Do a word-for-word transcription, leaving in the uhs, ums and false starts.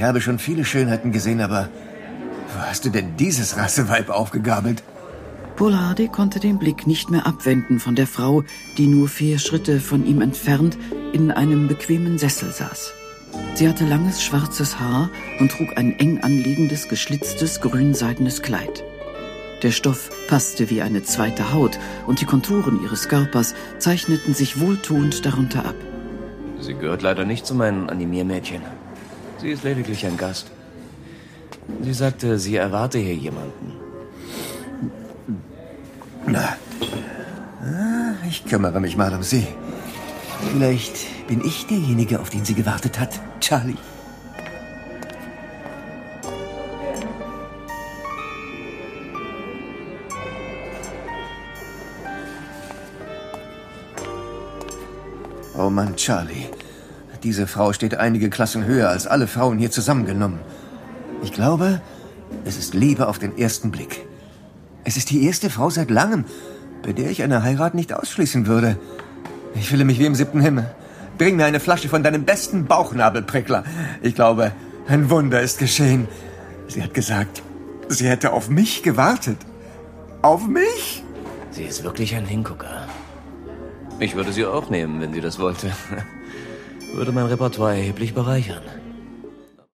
Ich habe schon viele Schönheiten gesehen, aber wo hast du denn dieses Rasseweib aufgegabelt? Paul Hardy konnte den Blick nicht mehr abwenden von der Frau, die nur vier Schritte von ihm entfernt in einem bequemen Sessel saß. Sie hatte langes schwarzes Haar und trug ein eng anliegendes, geschlitztes, grünseidenes Kleid. Der Stoff passte wie eine zweite Haut und die Konturen ihres Körpers zeichneten sich wohltuend darunter ab. Sie gehört leider nicht zu meinen Animiermädchen. Sie ist lediglich ein Gast. Sie sagte, sie erwarte hier jemanden. Na, ich kümmere mich mal um sie. Vielleicht bin ich derjenige, auf den sie gewartet hat, Charlie. Oh Mann, Charlie. Diese Frau steht einige Klassen höher als alle Frauen hier zusammengenommen. Ich glaube, es ist Liebe auf den ersten Blick. Es ist die erste Frau seit langem, bei der ich eine Heirat nicht ausschließen würde. Ich fühle mich wie im siebten Himmel. Bring mir eine Flasche von deinem besten Bauchnabelprickler. Ich glaube, ein Wunder ist geschehen. Sie hat gesagt, sie hätte auf mich gewartet. Auf mich? Sie ist wirklich ein Hingucker. Ich würde sie auch nehmen, wenn sie das wollte. Würde mein Repertoire erheblich bereichern.